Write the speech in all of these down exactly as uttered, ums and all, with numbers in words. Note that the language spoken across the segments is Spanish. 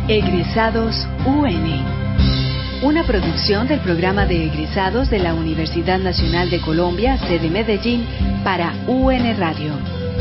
Egresados U N, una producción del programa de egresados de la Universidad Nacional de Colombia, sede Medellín, para U N Radio.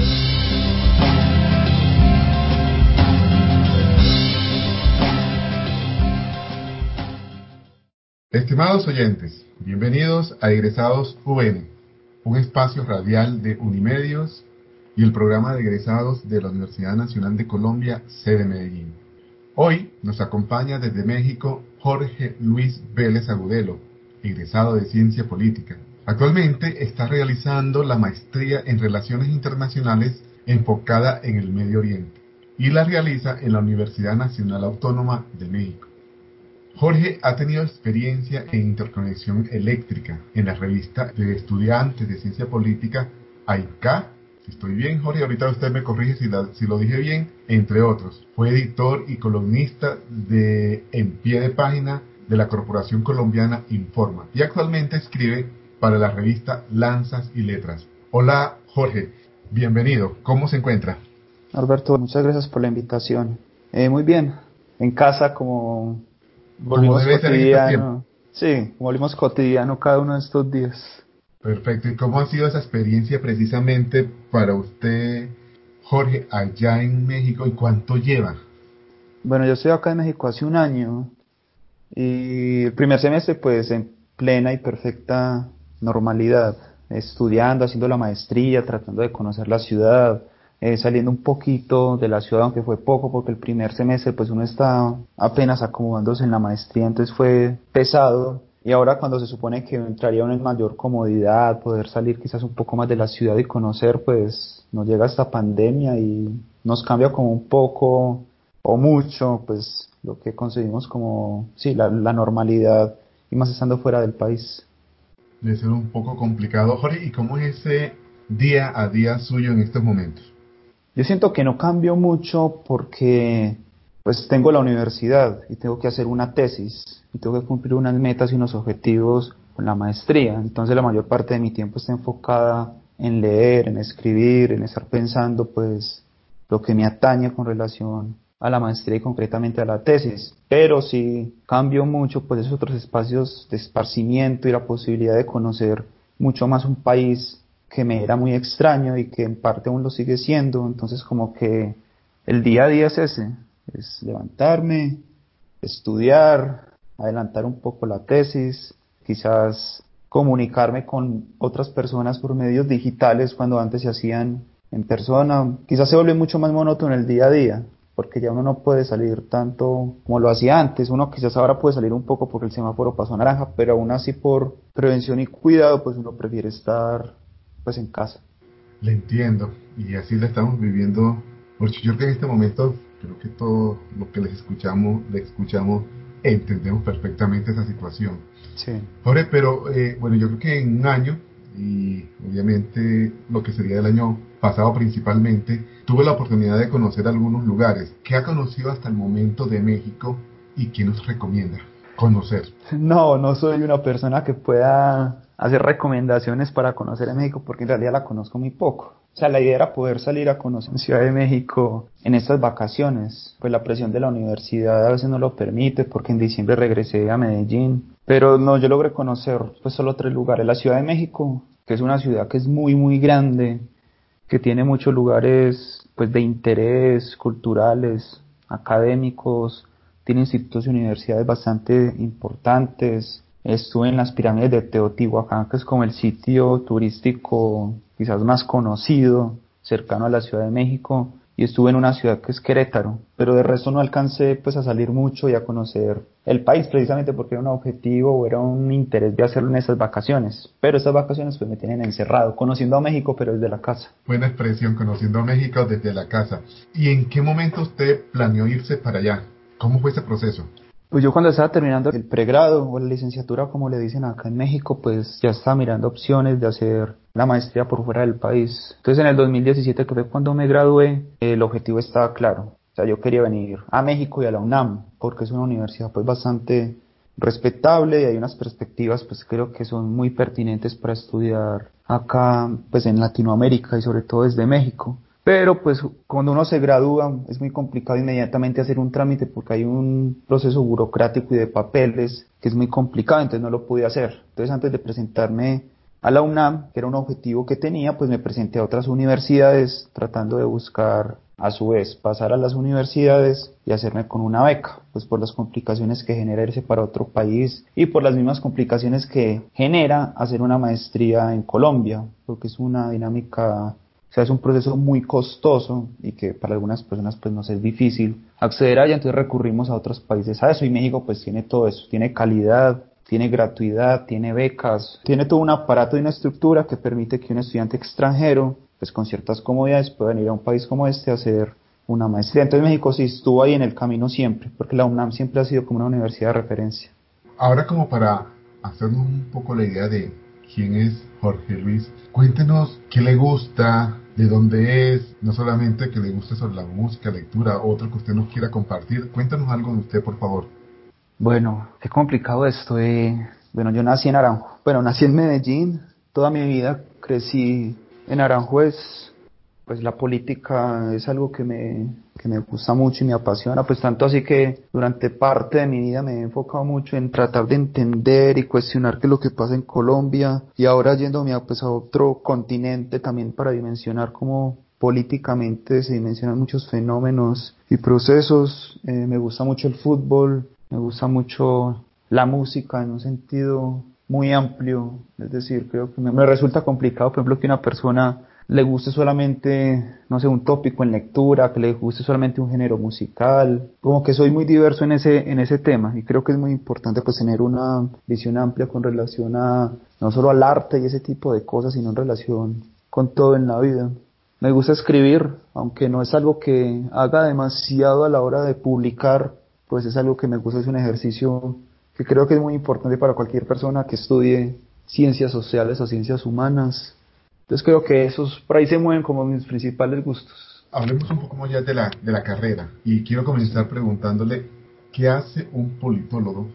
Estimados oyentes, bienvenidos a Egresados U N, un espacio radial de Unimedios y el programa de egresados de la Universidad Nacional de Colombia, sede Medellín. Hoy nos acompaña desde México Jorge Luis Vélez Agudelo, egresado de Ciencia Política. Actualmente está realizando la maestría en Relaciones Internacionales enfocada en el Medio Oriente y la realiza en la Universidad Nacional Autónoma de México. Jorge ha tenido experiencia en interconexión eléctrica en la revista de estudiantes de Ciencia Política A I C A. Si estoy bien, Jorge, ahorita usted me corrige si, la, si lo dije bien, entre otros. Fue editor y columnista de En Pie de Página de la Corporación Colombiana Informa y actualmente escribe para la revista Lanzas y Letras. Hola, Jorge, bienvenido. ¿Cómo se encuentra? Alberto, muchas gracias por la invitación. Eh, muy bien, en casa como volvimos cotidiano. Sí, volvimos cotidiano cada uno de estos días. Perfecto. ¿Y cómo ha sido esa experiencia precisamente para usted, Jorge, allá en México? ¿Y cuánto lleva? Bueno, yo estoy acá en México hace un año y el primer semestre pues en plena y perfecta normalidad, estudiando, haciendo la maestría, tratando de conocer la ciudad, eh, saliendo un poquito de la ciudad, aunque fue poco porque el primer semestre pues uno está apenas acomodándose en la maestría, entonces fue pesado. Y ahora cuando se supone que entraría uno en mayor comodidad, poder salir quizás un poco más de la ciudad y conocer, pues nos llega esta pandemia y nos cambia como un poco o mucho, pues lo que conseguimos como, sí, la, la normalidad y más estando fuera del país. Debe ser un poco complicado. Jorge, ¿y cómo es ese día a día suyo en estos momentos? Yo siento que no cambio mucho porque pues tengo la universidad y tengo que hacer una tesis y tengo que cumplir unas metas y unos objetivos con la maestría. Entonces la mayor parte de mi tiempo está enfocada en leer, en escribir, en estar pensando pues lo que me atañe con relación a la maestría y concretamente a la tesis. Pero si cambio mucho pues esos otros espacios de esparcimiento y la posibilidad de conocer mucho más un país que me era muy extraño y que en parte aún lo sigue siendo. Entonces como que el día a día es ese, es levantarme, estudiar, adelantar un poco la tesis, quizás comunicarme con otras personas por medios digitales cuando antes se hacían en persona. Quizás se vuelve mucho más monótono el día a día, porque ya uno no puede salir tanto como lo hacía antes. Uno quizás ahora puede salir un poco porque el semáforo pasó a naranja, pero aún así por prevención y cuidado, pues uno prefiere estar pues en casa. Le entiendo, y así la estamos viviendo. Porque yo creo que en este momento, creo que todo lo que les escuchamos, le escuchamos, entendemos perfectamente esa situación. Sí. Jorge, pero eh, bueno, yo creo que en un año, y obviamente lo que sería el año pasado principalmente, tuve la oportunidad de conocer algunos lugares. ¿Qué ha conocido hasta el momento de México y qué nos recomienda conocer? No, no soy una persona que pueda hacer recomendaciones para conocer a México porque en realidad la conozco muy poco. O sea, la idea era poder salir a conocer Ciudad de México en estas vacaciones. Pues la presión de la universidad a veces no lo permite porque en diciembre regresé a Medellín. Pero no, yo logré conocer pues solo tres lugares. La Ciudad de México, que es una ciudad que es muy muy grande, que tiene muchos lugares pues de interés culturales, académicos, tiene institutos y universidades bastante importantes. Estuve en las pirámides de Teotihuacán, que es como el sitio turístico quizás más conocido, cercano a la Ciudad de México, y estuve en una ciudad que es Querétaro, pero de resto no alcancé pues a salir mucho y a conocer el país, precisamente porque era un objetivo o era un interés de hacerlo en esas vacaciones, pero esas vacaciones pues me tienen encerrado, conociendo a México pero desde la casa. Buena expresión, conociendo a México desde la casa. ¿Y en qué momento usted planeó irse para allá? ¿Cómo fue ese proceso? Pues yo cuando estaba terminando el pregrado o la licenciatura, como le dicen acá en México, pues ya estaba mirando opciones de hacer la maestría por fuera del país. Entonces en el dos mil diecisiete, que fue cuando me gradué, el objetivo estaba claro. O sea, yo quería venir a México y a la UNAM, porque es una universidad pues bastante respetable y hay unas perspectivas pues creo que son muy pertinentes para estudiar acá pues en Latinoamérica y sobre todo desde México. Pero pues cuando uno se gradúa es muy complicado inmediatamente hacer un trámite porque hay un proceso burocrático y de papeles que es muy complicado, entonces no lo pude hacer. Entonces antes de presentarme a la UNAM, que era un objetivo que tenía, pues me presenté a otras universidades tratando de buscar a su vez pasar a las universidades y hacerme con una beca, pues por las complicaciones que genera irse para otro país y por las mismas complicaciones que genera hacer una maestría en Colombia, porque es una dinámica. O sea, es un proceso muy costoso y que para algunas personas pues nos es difícil acceder a ella, entonces recurrimos a otros países a eso y México pues tiene todo eso, tiene calidad, tiene gratuidad, tiene becas, tiene todo un aparato y una estructura que permite que un estudiante extranjero pues con ciertas comodidades pueda venir a un país como este a hacer una maestría. Entonces México sí estuvo ahí en el camino siempre, porque la UNAM siempre ha sido como una universidad de referencia. Ahora, como para hacernos un poco la idea de quién es Jorge Luis, cuéntenos qué le gusta, de dónde es, no solamente que le guste sobre la música, lectura, otro que usted nos quiera compartir. Cuéntanos algo de usted, por favor. Bueno, qué complicado esto. Eh. Bueno, yo nací en Aranjuez. Bueno, nací en Medellín. Toda mi vida crecí en Aranjuez. Pues la política es algo que me, que me gusta mucho y me apasiona. Pues tanto así que durante parte de mi vida me he enfocado mucho en tratar de entender y cuestionar qué es lo que pasa en Colombia. Y ahora yéndome a, pues, a otro continente también para dimensionar cómo políticamente se dimensionan muchos fenómenos y procesos. Eh, me gusta mucho el fútbol. Me gusta mucho la música en un sentido muy amplio, es decir, creo que me, me resulta complicado, por ejemplo, que una persona le guste solamente, no sé, un tópico en lectura, que le guste solamente un género musical, como que soy muy diverso en ese en ese tema y creo que es muy importante pues tener una visión amplia con relación a no solo al arte y ese tipo de cosas, sino en relación con todo en la vida. Me gusta escribir, aunque no es algo que haga demasiado a la hora de publicar, pues es algo que me gusta, es un ejercicio que creo que es muy importante para cualquier persona que estudie ciencias sociales o ciencias humanas. Entonces creo que esos por ahí se mueven como mis principales gustos. Hablemos un poco más ya de la, de la carrera y quiero comenzar preguntándole qué hace un politólogo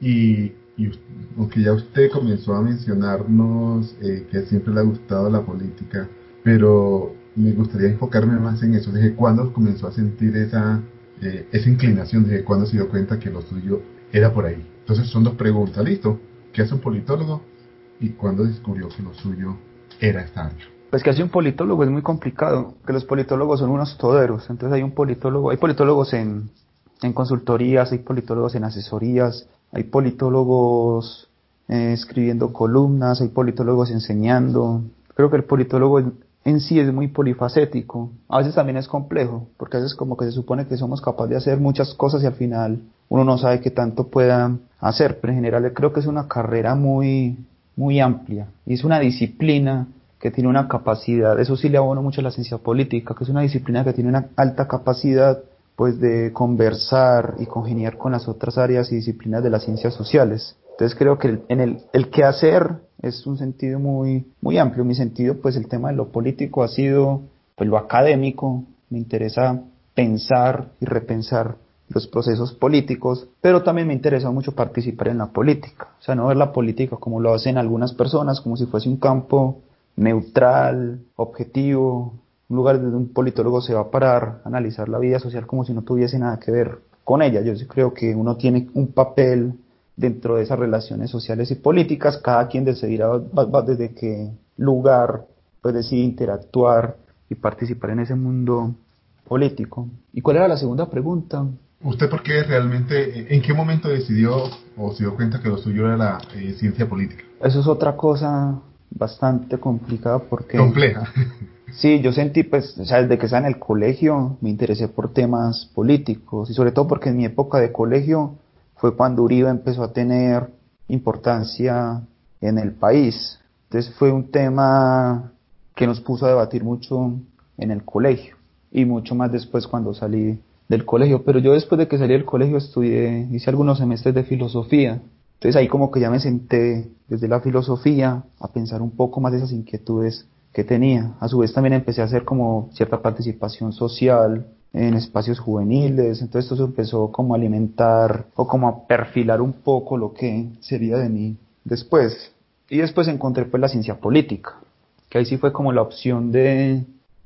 y, y aunque ya usted comenzó a mencionarnos eh, que siempre le ha gustado la política, pero me gustaría enfocarme más en eso. ¿Desde cuándo comenzó a sentir esa, eh, esa inclinación? ¿Desde cuándo se dio cuenta que lo suyo era por ahí? Entonces son dos preguntas, ¿listo? ¿Qué hace un politólogo? ¿Y cuándo descubrió que lo suyo era esta área? Pues que hace un politólogo es muy complicado, que los politólogos son unos toderos. Entonces hay un politólogo, hay politólogos en, en consultorías, hay politólogos en asesorías, hay politólogos eh, escribiendo columnas, hay politólogos enseñando. Creo que el politólogo en, en sí es muy polifacético. A veces también es complejo, porque a veces como que se supone que somos capaces de hacer muchas cosas y al final uno no sabe qué tanto pueda hacer. Pero en general creo que es una carrera muy, muy amplia y es una disciplina que tiene una capacidad, eso sí le abono mucho a la ciencia política, que es una disciplina que tiene una alta capacidad pues de conversar y congeniar con las otras áreas y disciplinas de las ciencias sociales. Entonces creo que el, en el, el quehacer es un sentido muy, muy amplio. Mi sentido, pues el tema de lo político ha sido pues lo académico, me interesa pensar y repensar los procesos políticos, pero también me interesa mucho participar en la política, o sea, no ver la política como lo hacen algunas personas, como si fuese un campo neutral, objetivo, un lugar donde un politólogo se va a parar a analizar la vida social como si no tuviese nada que ver con ella. Yo sí creo que uno tiene un papel dentro de esas relaciones sociales y políticas, cada quien decidirá va, va desde qué lugar pues decide interactuar y participar en ese mundo político. ¿Y cuál era la segunda pregunta? ¿Usted por qué realmente, en qué momento decidió o se dio cuenta que lo suyo era la eh, ciencia política? Eso es otra cosa bastante complicada porque... Compleja. Sí, yo sentí, pues, o sea, desde que estaba en el colegio me interesé por temas políticos y sobre todo porque en mi época de colegio fue cuando Uribe empezó a tener importancia en el país. Entonces fue un tema que nos puso a debatir mucho en el colegio y mucho más después cuando salí del colegio. Pero yo después de que salí del colegio estudié, hice algunos semestres de filosofía. Entonces ahí como que ya me senté desde la filosofía a pensar un poco más de esas inquietudes que tenía. A su vez también empecé a hacer como cierta participación social en espacios juveniles, entonces esto se empezó como a alimentar o como a perfilar un poco lo que sería de mí después. Y después encontré pues la ciencia política, que ahí sí fue como la opción de,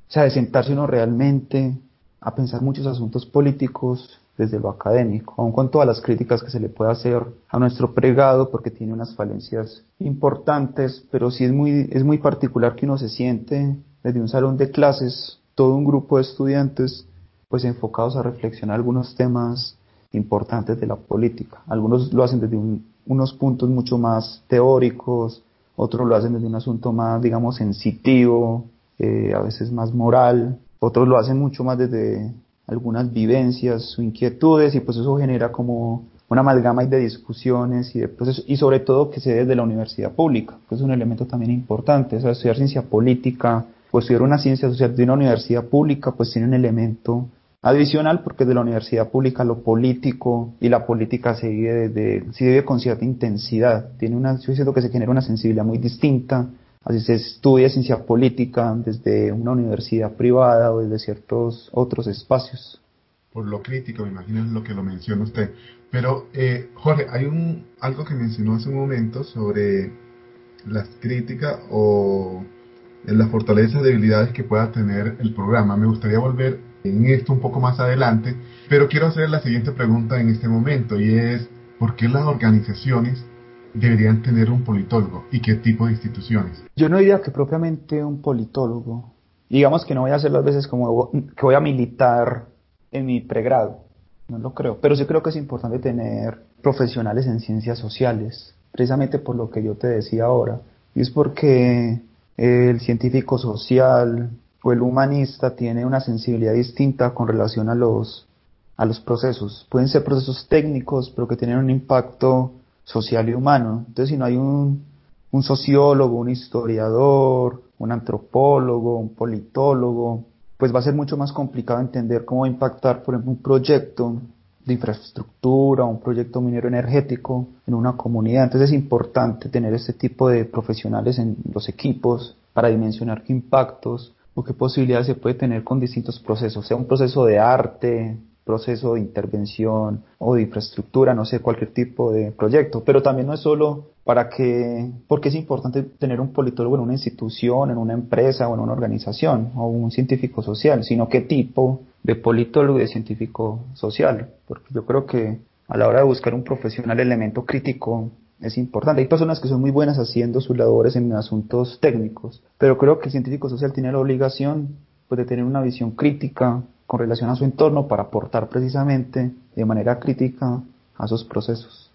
O sea, de sentarse uno realmente a pensar muchos asuntos políticos desde lo académico, aun con todas las críticas que se le puede hacer a nuestro pregado, porque tiene unas falencias importantes, pero sí es muy, es muy particular que uno se siente desde un salón de clases, todo un grupo de estudiantes, pues enfocados a reflexionar algunos temas importantes de la política. Algunos lo hacen desde un, unos puntos mucho más teóricos, otros lo hacen desde un asunto más, digamos, sensitivo, eh, a veces más moral, otros lo hacen mucho más desde algunas vivencias o inquietudes, y pues eso genera como una amalgama de discusiones y de procesos, y sobre todo que se dé desde la universidad pública, que es un elemento también importante. O sea, estudiar ciencia política o estudiar una ciencia social de una universidad pública pues tiene un elemento adicional, porque de la universidad pública lo político y la política se vive, desde, se vive con cierta intensidad, tiene una, yo siento que se genera una sensibilidad muy distinta. Así se estudia ciencia política desde una universidad privada o desde ciertos otros espacios. Por lo crítico, me imagino es lo que lo menciona usted. Pero, eh, Jorge, hay un algo que mencionó hace un momento sobre las críticas o las fortalezas y debilidades que pueda tener el programa. Me gustaría volver en esto un poco más adelante, pero quiero hacer la siguiente pregunta en este momento, y es, ¿por qué las organizaciones deberían tener un politólogo y qué tipo de instituciones? Yo no diría que propiamente un politólogo. Digamos que no voy a hacer las veces como que voy a militar en mi pregrado, no lo creo, pero sí creo que es importante tener profesionales en ciencias sociales, precisamente por lo que yo te decía ahora, y es porque el científico social o el humanista tiene una sensibilidad distinta con relación a los, a los procesos. Pueden ser procesos técnicos, pero que tienen un impacto social y humano. Entonces, si no hay un, un sociólogo, un historiador, un antropólogo, un politólogo, pues va a ser mucho más complicado entender cómo va a impactar, por ejemplo, un proyecto de infraestructura, un proyecto minero energético en una comunidad. Entonces es importante tener este tipo de profesionales en los equipos para dimensionar qué impactos o qué posibilidades se puede tener con distintos procesos, sea un proceso de arte, proceso de intervención o de infraestructura, no sé, cualquier tipo de proyecto. Pero también no es solo para que, porque es importante tener un politólogo en una institución, en una empresa o en una organización, o un científico social, sino qué tipo de politólogo y de científico social, porque yo creo que a la hora de buscar un profesional, el elemento crítico es importante. Hay personas que son muy buenas haciendo sus labores en asuntos técnicos, pero creo que el científico social tiene la obligación pues, de tener una visión crítica con relación a su entorno para aportar precisamente de manera crítica a esos procesos.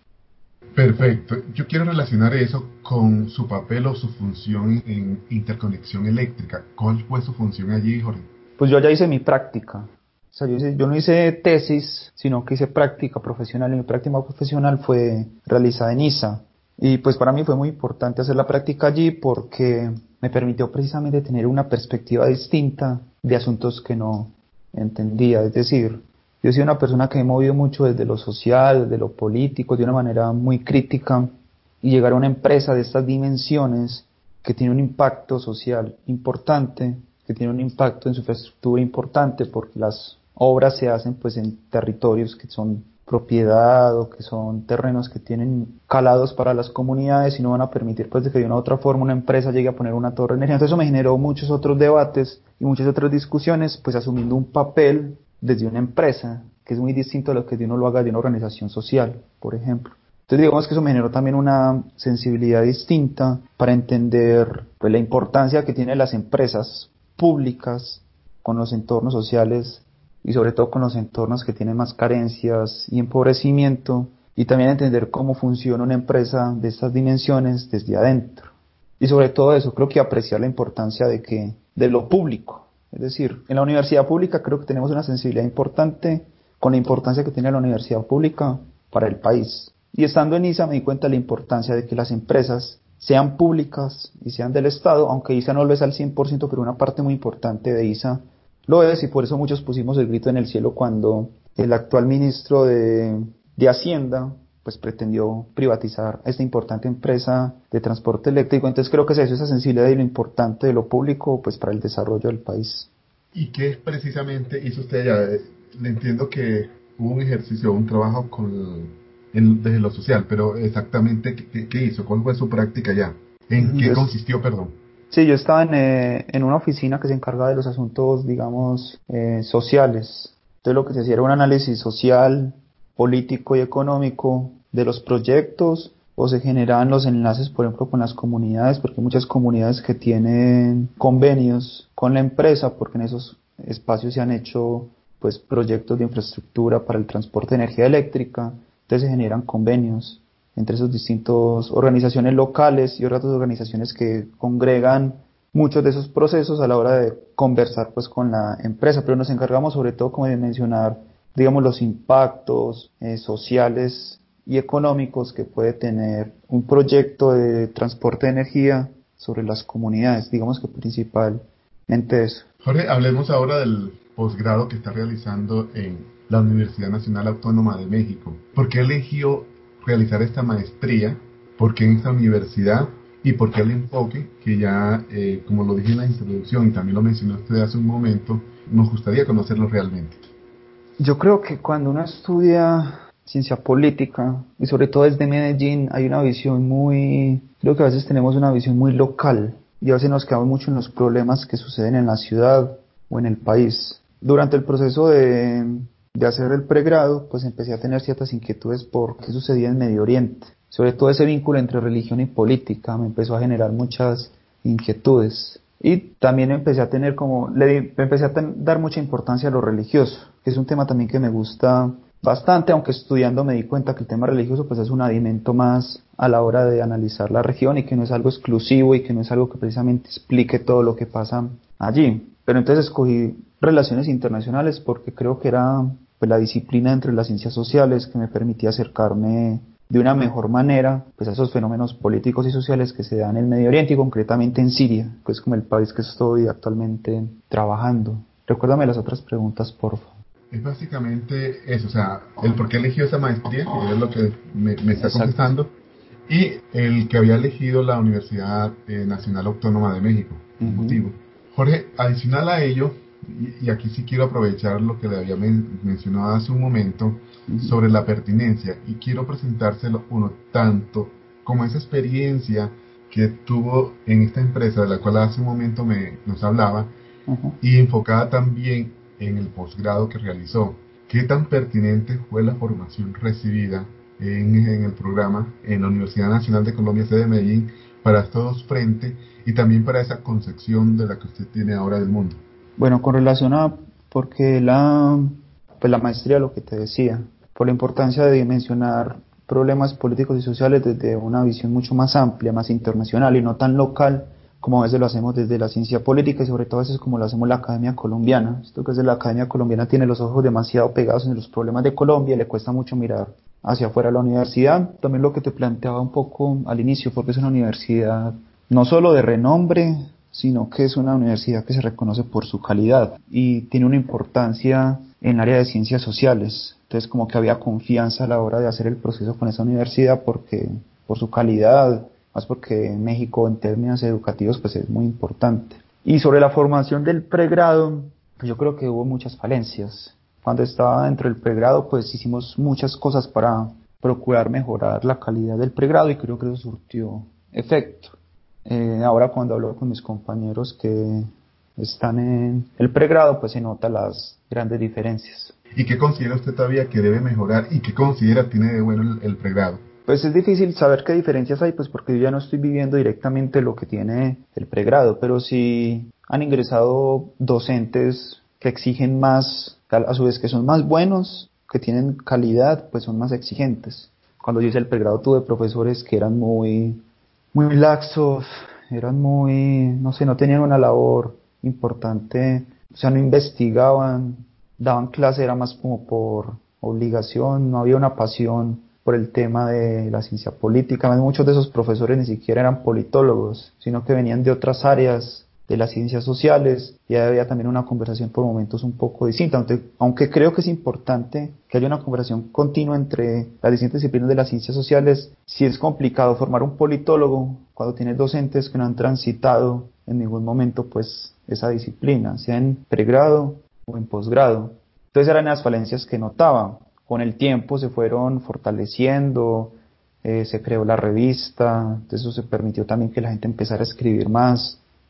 Perfecto. Yo quiero relacionar eso con su papel o su función en interconexión eléctrica. ¿Cuál fue su función allí, Jorge? Pues yo ya hice mi práctica. O sea, yo, hice, yo no hice tesis, sino que hice práctica profesional, y mi práctica profesional fue realizada en I S A. Y pues para mí fue muy importante hacer la práctica allí porque me permitió precisamente tener una perspectiva distinta de asuntos que no entendía. Es decir, yo soy una persona que he movido mucho desde lo social, desde lo político, de una manera muy crítica, y llegar a una empresa de estas dimensiones que tiene un impacto social importante, que tiene un impacto en su infraestructura importante, porque las obras se hacen pues en territorios que son propiedad o que son terrenos que tienen calados para las comunidades y no van a permitir pues de que de una u otra forma una empresa llegue a poner una torre de energía. Entonces eso me generó muchos otros debates y muchas otras discusiones, pues asumiendo un papel desde una empresa, que es muy distinto a lo que de uno lo haga de una organización social, por ejemplo. Entonces digamos que eso me generó también una sensibilidad distinta para entender pues, la importancia que tienen las empresas públicas con los entornos sociales y sobre todo con los entornos que tienen más carencias y empobrecimiento, y también entender cómo funciona una empresa de estas dimensiones desde adentro. Y sobre todo eso, creo que apreciar la importancia de que de lo público. Es decir, en la universidad pública creo que tenemos una sensibilidad importante con la importancia que tiene la universidad pública para el país. Y estando en I S A me di cuenta de la importancia de que las empresas sean públicas y sean del Estado, aunque I S A no lo es al cien por ciento, pero una parte muy importante de I S A lo es, y por eso muchos pusimos el grito en el cielo cuando el actual ministro de, de Hacienda pues pretendió privatizar esta importante empresa de transporte eléctrico. Entonces creo que es eso, esa sensibilidad y lo importante de lo público pues para el desarrollo del país. ¿Y qué es precisamente hizo usted allá? Le entiendo que hubo un ejercicio, un trabajo con en, desde lo social, pero exactamente ¿qué, qué hizo? ¿Cuál fue su práctica allá? ¿En qué Entonces, consistió, perdón? Sí, yo estaba en, eh, en una oficina que se encarga de los asuntos, digamos, eh, sociales. Entonces lo que se hacía era un análisis social, político y económico de los proyectos, o se generaban los enlaces, por ejemplo, con las comunidades, porque hay muchas comunidades que tienen convenios con la empresa, porque en esos espacios se han hecho pues proyectos de infraestructura para el transporte de energía eléctrica. Entonces se generan convenios entre esas distintas organizaciones locales y otras organizaciones que congregan muchos de esos procesos a la hora de conversar pues con la empresa, pero nos encargamos sobre todo como de mencionar, digamos, los impactos eh, sociales y económicos que puede tener un proyecto de transporte de energía sobre las comunidades, digamos que principalmente eso. Jorge, hablemos ahora del posgrado que está realizando en la Universidad Nacional Autónoma de México. ¿Por qué eligió realizar esta maestría? ¿Por qué en esta universidad? ¿Y por qué el enfoque que ya, eh, como lo dije en la introducción y también lo mencionó usted hace un momento, nos gustaría conocerlo realmente? Yo creo que cuando uno estudia ciencia política, y sobre todo desde Medellín, hay una visión muy, creo que a veces tenemos una visión muy local, y a veces nos quedamos mucho en los problemas que suceden en la ciudad o en el país. Durante el proceso de, de hacer el pregrado, pues empecé a tener ciertas inquietudes por qué sucedía en Medio Oriente. Sobre todo ese vínculo entre religión y política me empezó a generar muchas inquietudes. Y también empecé a tener como, le di, empecé a ten, dar mucha importancia a lo religioso, que es un tema también que me gusta bastante, aunque estudiando me di cuenta que el tema religioso pues es un adimento más a la hora de analizar la región y que no es algo exclusivo y que no es algo que precisamente explique todo lo que pasa allí. Pero entonces escogí relaciones internacionales porque creo que era pues la disciplina entre las ciencias sociales que me permitía acercarme de una mejor manera pues a esos fenómenos políticos y sociales que se dan en el Medio Oriente y concretamente en Siria, que es como el país que estoy actualmente trabajando. Recuérdame las otras preguntas, por favor. Es básicamente eso, o sea, el por qué eligió esa maestría, que es lo que me, me está Exacto. contestando, y el que había elegido la Universidad eh, Nacional Autónoma de México, el Uh-huh. motivo. Jorge, adicional a ello, y, y aquí sí quiero aprovechar lo que le había men- mencionado hace un momento, Uh-huh. sobre la pertinencia, y quiero presentárselo uno tanto como esa experiencia que tuvo en esta empresa de la cual hace un momento me, nos hablaba, Uh-huh. y enfocada también en el posgrado que realizó. ¿Qué tan pertinente fue la formación recibida en, en el programa en la Universidad Nacional de Colombia, sede de Medellín, para estos dos frentes y también para esa concepción de la que usted tiene ahora del mundo? Bueno, con relación a, porque la, pues la maestría, lo que te decía, por la importancia de dimensionar problemas políticos y sociales desde una visión mucho más amplia, más internacional y no tan local, como a veces lo hacemos desde la ciencia política y sobre todo a veces como lo hacemos la Academia Colombiana. Esto que es de la Academia Colombiana tiene los ojos demasiado pegados en los problemas de Colombia y le cuesta mucho mirar hacia afuera de la universidad. También lo que te planteaba un poco al inicio, porque es una universidad no solo de renombre, sino que es una universidad que se reconoce por su calidad y tiene una importancia en el área de ciencias sociales. Entonces como que había confianza a la hora de hacer el proceso con esa universidad porque por su calidad, más porque en México en términos educativos pues es muy importante. Y sobre la formación del pregrado, pues yo creo que hubo muchas falencias. Cuando estaba dentro del pregrado pues hicimos muchas cosas para procurar mejorar la calidad del pregrado y creo que eso surtió efecto. Eh, ahora cuando hablo con mis compañeros que están en el pregrado, pues se notan las grandes diferencias. ¿Y qué considera usted todavía que debe mejorar y qué considera tiene de bueno el, el pregrado? Pues es difícil saber qué diferencias hay, pues porque yo ya no estoy viviendo directamente lo que tiene el pregrado, pero sí han ingresado docentes que exigen más, a su vez que son más buenos, que tienen calidad, pues son más exigentes. Cuando yo hice el pregrado tuve profesores que eran muy, muy laxos, eran muy, no sé, no tenían una labor importante, o sea, no investigaban, daban clase, era más como por obligación, no había una pasión por el tema de la ciencia política. Muchos de esos profesores ni siquiera eran politólogos, sino que venían de otras áreas de las ciencias sociales y había también una conversación por momentos un poco distinta, aunque, aunque creo que es importante que haya una conversación continua entre las distintas disciplinas de las ciencias sociales. Si es complicado formar un politólogo cuando tienes docentes que no han transitado en ningún momento pues esa disciplina, sea en pregrado o en posgrado. Entonces eran las falencias que notaba. Con el tiempo se fueron fortaleciendo, eh, se creó la revista, entonces eso se permitió también que la gente empezara a escribir más,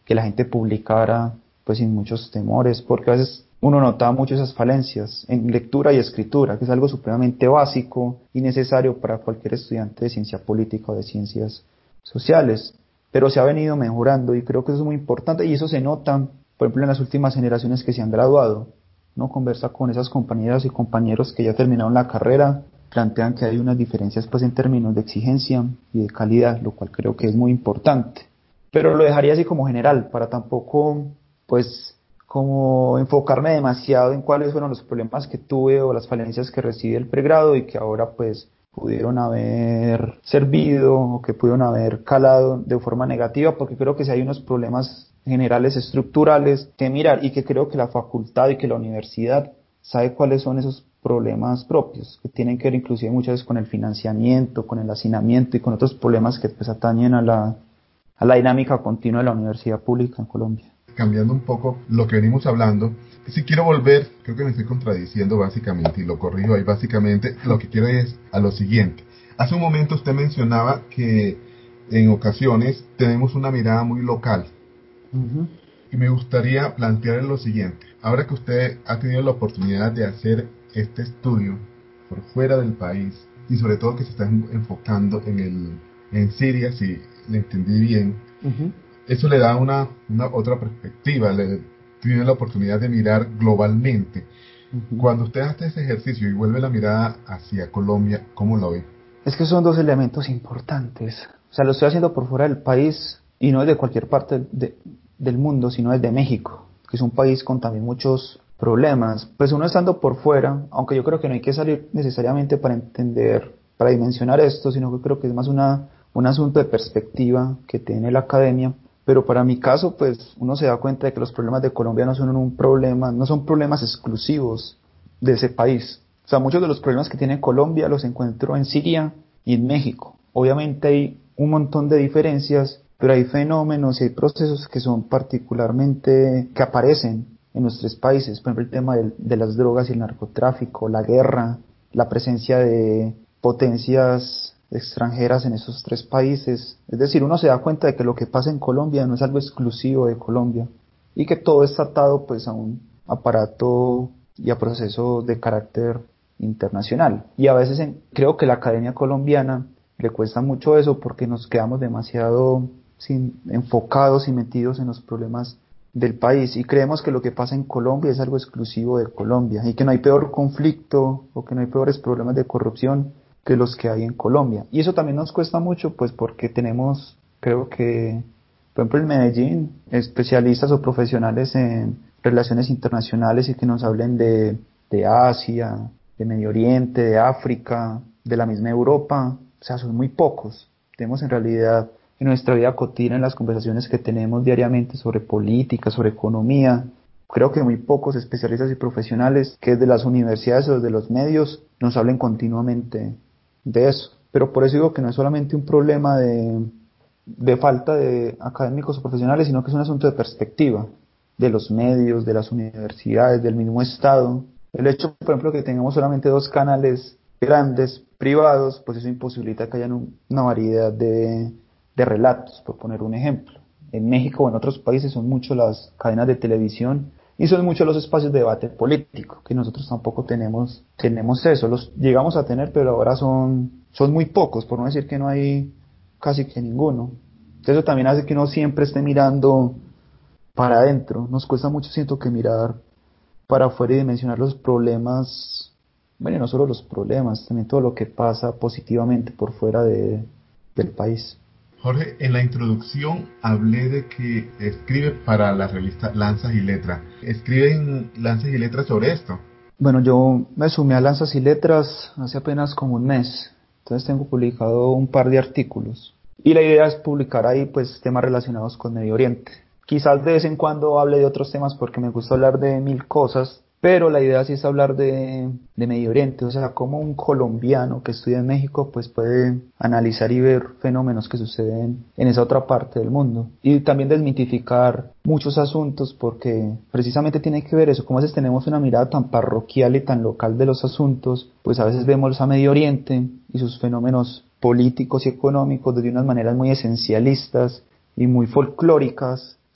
que la gente publicara pues sin muchos temores, porque a veces uno notaba mucho esas falencias en lectura y escritura, que es algo supremamente básico y necesario para cualquier estudiante de ciencia política o de ciencias sociales, pero se ha venido mejorando y creo que eso es muy importante y eso se nota, por ejemplo, en las últimas generaciones que se han graduado. Uno conversa con esas compañeras y compañeros que ya terminaron la carrera, plantean que hay unas diferencias pues en términos de exigencia y de calidad, lo cual creo que es muy importante, pero lo dejaría así como general, para tampoco pues como enfocarme demasiado en cuáles fueron los problemas que tuve o las falencias que recibí del pregrado y que ahora pues pudieron haber servido o que pudieron haber calado de forma negativa, porque creo que sí hay unos problemas generales estructurales que mirar y que creo que la facultad y que la universidad sabe cuáles son esos problemas propios, que tienen que ver inclusive muchas veces con el financiamiento, con el hacinamiento y con otros problemas que pues atañen a la, a la dinámica continua de la universidad pública en Colombia. Cambiando un poco lo que venimos hablando, si quiero volver, creo que me estoy contradiciendo básicamente, y lo corrijo ahí básicamente, lo que quiero es a lo siguiente. Hace un momento usted mencionaba que en ocasiones tenemos una mirada muy local, uh-huh. y me gustaría plantear lo siguiente. Ahora que usted ha tenido la oportunidad de hacer este estudio por fuera del país, y sobre todo que se está enfocando en, el, en Siria, si le entendí bien, uh-huh. eso le da una, una otra perspectiva, le tiene la oportunidad de mirar globalmente. Uh-huh. Cuando usted hace ese ejercicio y vuelve la mirada hacia Colombia, ¿cómo lo ve? Es que son dos elementos importantes. O sea, lo estoy haciendo por fuera del país y no desde cualquier parte de, del mundo, sino desde México, que es un país con también muchos problemas. Pues uno estando por fuera, aunque yo creo que no hay que salir necesariamente para entender, para dimensionar esto, sino que creo que es más una, un asunto de perspectiva que tiene la academia. Pero para mi caso, pues uno se da cuenta de que los problemas de Colombia no son un problema, no son problemas exclusivos de ese país. O sea, muchos de los problemas que tiene Colombia los encuentro en Siria y en México. Obviamente hay un montón de diferencias, pero hay fenómenos y hay procesos que son particularmente, que aparecen en los tres países. Por ejemplo, el tema de, de las drogas y el narcotráfico, la guerra, la presencia de potencias extranjeras en esos tres países. Es decir, uno se da cuenta de que lo que pasa en Colombia no es algo exclusivo de Colombia y que todo está atado pues a un aparato y a procesos de carácter internacional. Y a veces en, creo que la academia colombiana le cuesta mucho eso porque nos quedamos demasiado sin, enfocados y metidos en los problemas del país y creemos que lo que pasa en Colombia es algo exclusivo de Colombia y que no hay peor conflicto o que no hay peores problemas de corrupción que los que hay en Colombia. Y eso también nos cuesta mucho pues porque tenemos, creo que, por ejemplo en Medellín, especialistas o profesionales en relaciones internacionales y que nos hablen de, de Asia, de Medio Oriente, de África, de la misma Europa. O sea, son muy pocos. Tenemos en realidad en nuestra vida cotidiana, en las conversaciones que tenemos diariamente sobre política, sobre economía, creo que muy pocos especialistas y profesionales que desde las universidades o desde los medios nos hablen continuamente de eso. Pero por eso digo que no es solamente un problema de, de falta de académicos o profesionales, sino que es un asunto de perspectiva de los medios, de las universidades, del mismo Estado. El hecho, por ejemplo, que tengamos solamente dos canales grandes, privados, pues eso imposibilita que haya un, una variedad de, de relatos, por poner un ejemplo. En México o en otros países son mucho las cadenas de televisión y son muchos los espacios de debate político, que nosotros tampoco tenemos, tenemos eso, los llegamos a tener, pero ahora son, son muy pocos, por no decir que no hay casi que ninguno. Entonces eso también hace que uno siempre esté mirando para adentro. Nos cuesta mucho, siento, que mirar para afuera y dimensionar los problemas, bueno, no solo los problemas, también todo lo que pasa positivamente por fuera de, del país. Jorge, en la introducción hablé de que escribe para la revista Lanzas y Letras. ¿Escriben Lanzas y Letras sobre esto? Bueno, yo me sumé a Lanzas y Letras hace apenas como un mes, entonces tengo publicado un par de artículos. Y la idea es publicar ahí pues temas relacionados con Medio Oriente. Quizás de vez en cuando hable de otros temas porque me gusta hablar de mil cosas, pero la idea sí es hablar de, de Medio Oriente, o sea, cómo un colombiano que estudia en México pues puede analizar y ver fenómenos que suceden en esa otra parte del mundo. Y también desmitificar muchos asuntos porque precisamente tiene que ver eso, como a veces tenemos una mirada tan parroquial y tan local de los asuntos, pues a veces vemos a Medio Oriente y sus fenómenos políticos y económicos desde unas maneras muy esencialistas y muy folclóricas,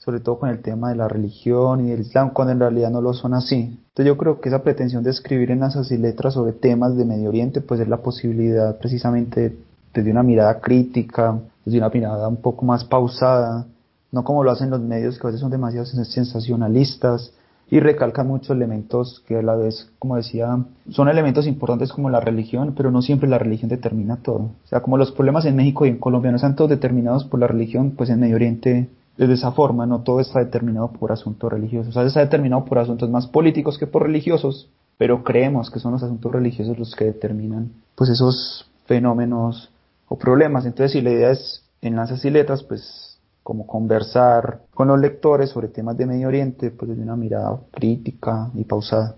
sobre todo con el tema de la religión y del Islam, cuando en realidad no lo son así. Entonces yo creo que esa pretensión de escribir en Asas y Letras sobre temas de Medio Oriente, pues es la posibilidad precisamente desde una mirada crítica, desde una mirada un poco más pausada, no como lo hacen los medios que a veces son demasiado sensacionalistas y recalcan muchos elementos que a la vez, como decía, son elementos importantes como la religión, pero no siempre la religión determina todo. O sea, como los problemas en México y en Colombia no están todos determinados por la religión, pues en Medio Oriente es de esa forma, no todo está determinado por asuntos religiosos. O sea, está determinado por asuntos más políticos que por religiosos, pero creemos que son los asuntos religiosos los que determinan pues esos fenómenos o problemas. Entonces, si la idea es en Asas y Letras, pues como conversar con los lectores sobre temas de Medio Oriente, pues desde una mirada crítica y pausada.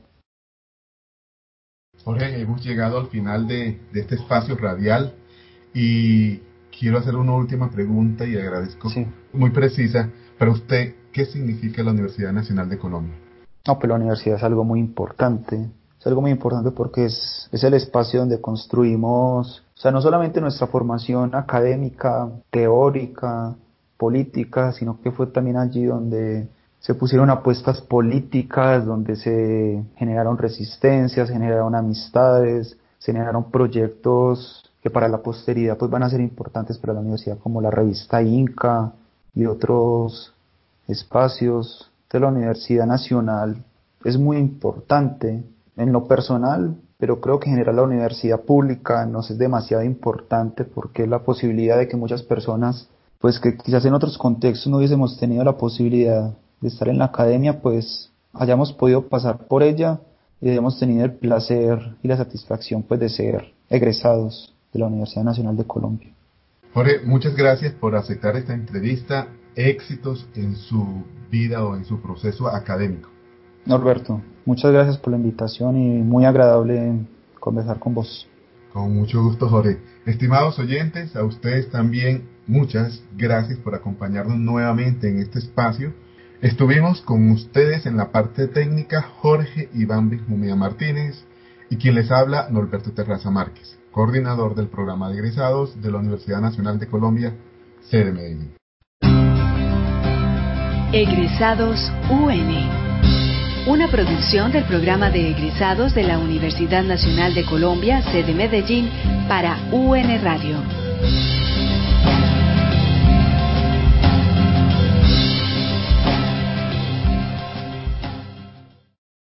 Jorge, hemos llegado al final de, de este espacio radial y quiero hacer una última pregunta y agradezco, sí. muy precisa, para usted, ¿qué significa la Universidad Nacional de Colombia? No, pues la universidad es algo muy importante. Es algo muy importante porque es, es el espacio donde construimos, o sea, no solamente nuestra formación académica, teórica, política, sino que fue también allí donde se pusieron apuestas políticas, donde se generaron resistencias, se generaron amistades, se generaron proyectos que para la posteridad pues van a ser importantes para la universidad, como la revista Inca y otros espacios. De la Universidad Nacional es muy importante en lo personal, pero creo que en general la universidad pública nos es demasiado importante porque es la posibilidad de que muchas personas, pues que quizás en otros contextos no hubiésemos tenido la posibilidad de estar en la academia, pues hayamos podido pasar por ella y hayamos tenido el placer y la satisfacción pues de ser egresados de la Universidad Nacional de Colombia. Jorge, muchas gracias por aceptar esta entrevista. Éxitos en su vida o en su proceso académico. Norberto, muchas gracias por la invitación y muy agradable conversar con vos. Con mucho gusto, Jorge. Estimados oyentes, a ustedes también muchas gracias por acompañarnos nuevamente en este espacio. Estuvimos con ustedes en la parte técnica Jorge Iván Benjumea Martínez y quien les habla Norberto Terraza Márquez, coordinador del programa de egresados de la Universidad Nacional de Colombia, sede Medellín. Egresados U N, una producción del programa de egresados de la Universidad Nacional de Colombia, sede Medellín, para U N Radio.